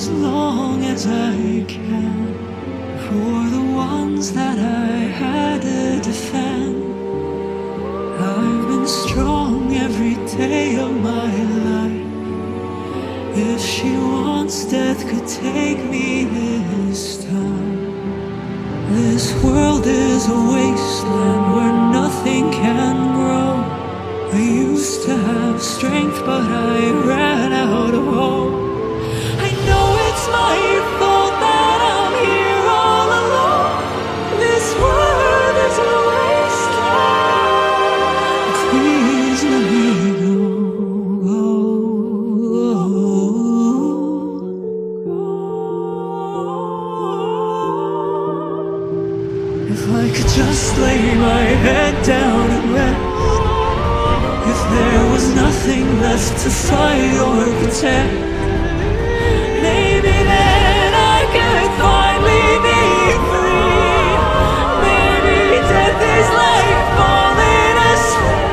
as long as I can for the ones that I had to defend. I've been strong every day of my life. If she wants, death could take me this time. This world is a wasteland where nothing can grow. I used to have strength, but I ran out of hope. I know it's my fault that I'm here all alone. This world is a wasteland. Please let me go. If I could just lay my head down and rest, if there was nothing left to fight or protect, maybe then I could finally be free. Maybe death is like falling asleep.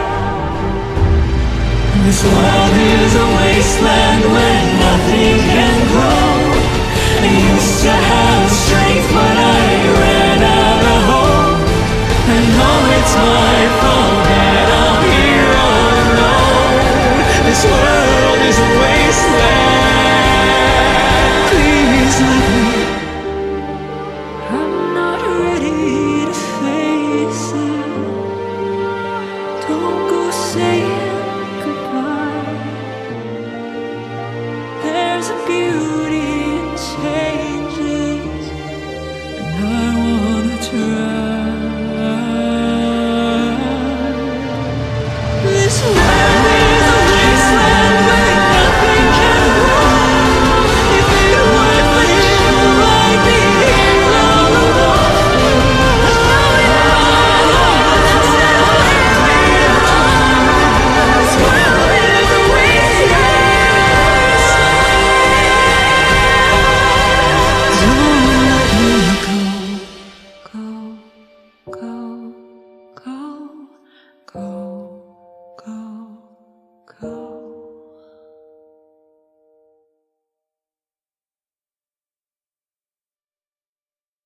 This world is a wasteland where nothing can grow. I used to have strength, but I ran out of hope. I know it's my fault that I'm here all alone. This world is a wasteland. Please let me. I'm not ready to face it. Don't go saying goodbye. There's a beauty in changes, and I wanna try. This world is a wasteland where nothing can grow. If it weren't for you, I'd be here all alone. I know in my heart that still leaves me alone. This world is a wasteland. Don't let me go, go, go, go, go.